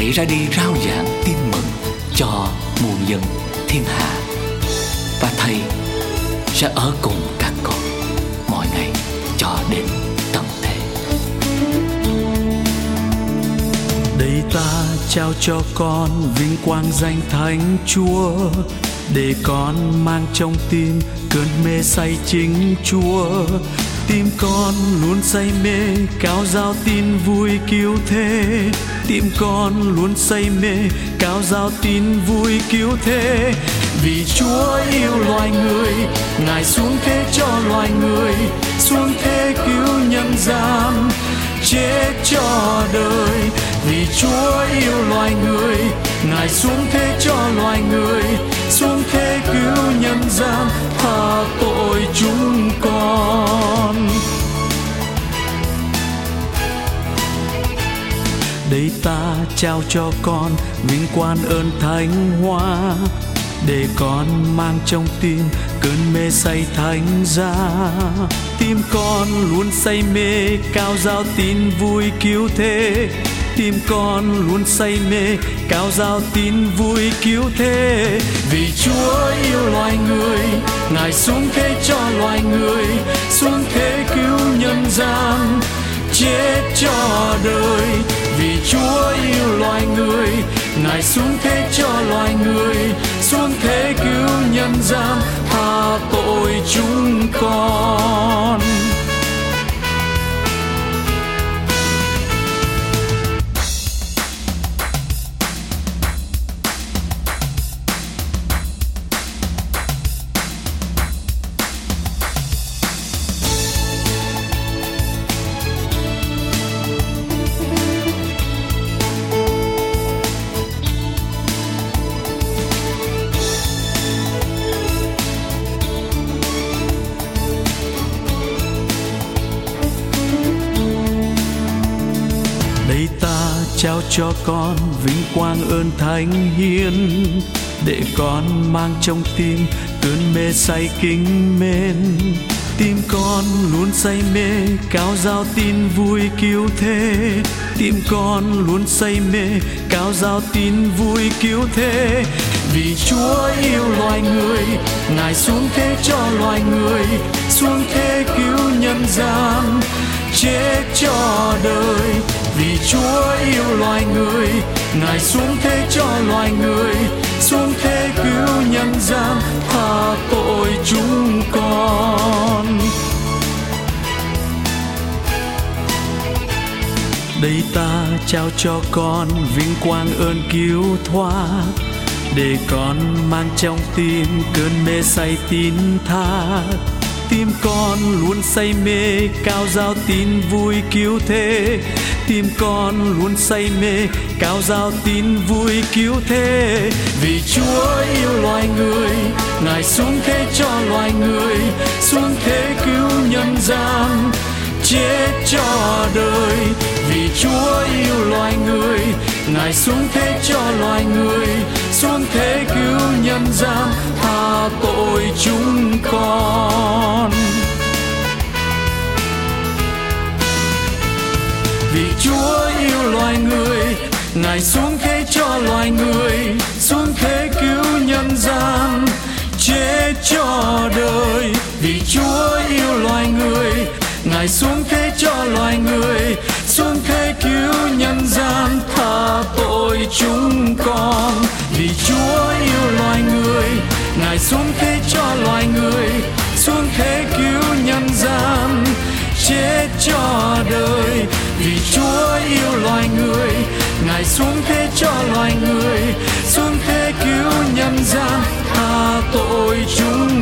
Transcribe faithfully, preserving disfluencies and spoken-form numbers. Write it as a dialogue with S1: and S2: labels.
S1: Ngài ra đi rao giảng tin mừng cho muôn dân thiên hạ. Và Thầy sẽ ở cùng các con mọi ngày cho đến tận thế.
S2: Đây ta trao cho con vinh quang danh Thánh Chúa, để con mang trong tim cơn mê say chính Chúa. Tim con luôn say mê cáo giao tin vui cứu thế. Tim con luôn say mê cáo giao tin vui cứu thế. Vì Chúa yêu loài người, Ngài xuống thế cho loài người, xuống thế cứu nhân gian, chết cho đời. Vì Chúa yêu loài người, Ngài xuống thế cho loài người, xuống thế cứu nhân gian, tha tội chúng con. Đây ta trao cho con vinh quang ơn thánh hóa, để con mang trong tim cơn mê say thánh giá. Tim con luôn say mê cao giao tin vui cứu thế. Tim con luôn say mê cao giao tin vui cứu thế. Vì Chúa yêu loài người, Ngài xuống thế cho loài người, xuống thế cứu nhân gian, chết cho đời. Vì Chúa yêu loài người, Ngài xuống thế cho loài người, xuống thế cứu nhân gian, tha tội chúng con. Đây ta trao cho con vinh quang ơn thánh hiến, để con mang trong tim cơn mê say kính mến. Tim con luôn say mê cáo giao tin vui cứu thế. Tim con luôn say mê cáo giao tin vui cứu thế. Vì Chúa yêu loài người, Ngài xuống thế cho loài người, xuống thế cứu nhân gian, chết cho đời. Vì Chúa yêu loài người, Ngài xuống thế cho loài người, xuống thế cứu nhân gian, tha tội chúng con. Đây ta trao cho con vinh quang ơn cứu thoát, để con mang trong tim cơn mê say tín thác. Tim con luôn say mê cao giao tin vui cứu thế. Tim con luôn say mê cao giao tin vui cứu thế. Vì Chúa yêu loài người, Ngài xuống thế cho loài người, xuống thế cứu nhân gian, chết cho đời. Vì Chúa yêu loài người, Ngài xuống thế cho loài người, xuống thế cứu nhân gian, tha tội chúng con. Vì Chúa yêu loài người, Ngài xuống thế cho loài người, xuống thế cứu nhân gian, chết cho đời. Vì Chúa yêu loài người, Ngài xuống thế cho loài người, xuống thế cứu nhân gian, tha tội chúng con. Vì Chúa yêu loài người, Ngài xuống thế cho loài người, xuống thế cứu nhân gian, chết cho đời. Vì Chúa yêu loài người, Ngài xuống thế cho loài người, xuống thế cứu nhân gian, tha tội chúng